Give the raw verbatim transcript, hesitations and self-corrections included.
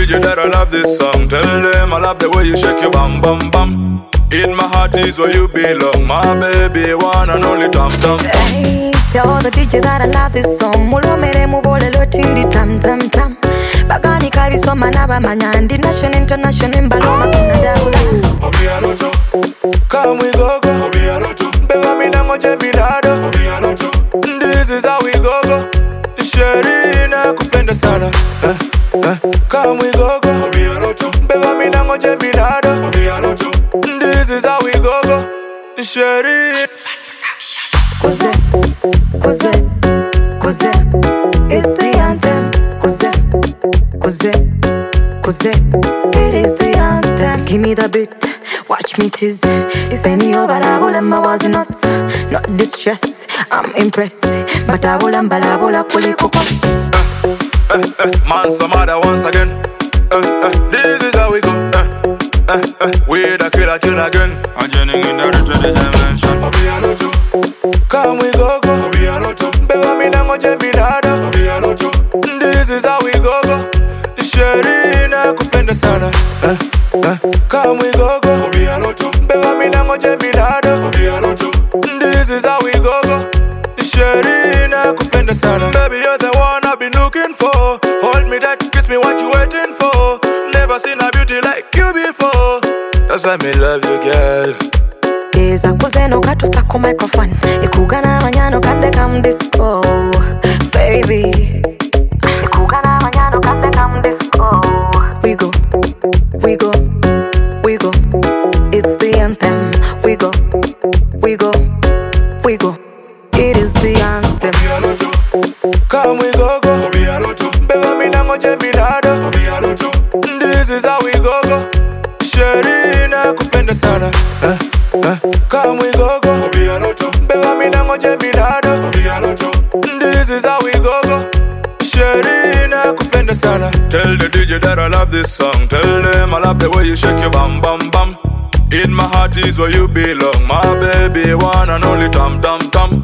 D J that I love this song. Tell them I love the way you shake your bam bam bam. In my heart is where you belong, my baby, one and only tam tam. Hey, tell the D J that I love this song. Mulo mere mubole lo tindi tam tam tam. Bagani kabi soma naba manyandi. National international mbaloma kuna daula. Obi aroto, come we go go. Obi aroto, beba mina ngoje milado. Obi aroto, this is how we go go. Sheri na kupenda sana. Eh, eh, come we go go. Obi aroto, beba mina ngoje milado. Obi aroto, this is how we go go. Sheri. Kuze, kuze, kuze. It's the anthem. Kuze, kuze, kuze. It is the anthem. Give me the beat, watch me tease. It's any overlap, and my was nuts. Not distressed, I'm impressed. But I will and balabula kuliko. Eh, eh, eh, man, some other once again. Eh, eh, this is how we go. Eh, eh, eh, we the killer tune again. I'm joining in the twenty dimension. Obi aroto, come we go go. Obi aroto, beba mina ngoje milado. Obi aroto, this is how we go go. Sheri na kupenda sana. Eh, eh, come we go go. Obi aroto, beba mina ngoje milado. Obi aroto, this is how we go go. Sheri na kupenda sana. Baby, you're the one I've been looking for. Hold me that, kiss me, what you waiting for? Never seen a beauty like you before. That's why me love you, girl. Eza kuzeno katu sako microphone. Ikugana manyano kande kam disco. Baby Ikugana manyano kande kam disco. We go, we go, we go. It's the anthem. We go, we go, we go. It is the anthem. Come we go go. Obi aroto, beba mina ngoje milado. Obi aroto, this is how we go go. Sheri na kupenda sana. Eh, eh, come we go go. Obi aroto, beba mina ngoje milado. Obi aroto, this is how we go go. Sheri na kupenda sana. Tell the D J that I love this song. Tell them I love the way you shake your bam bam bam. In my heart is where you belong, my baby, one and only tam tam tam.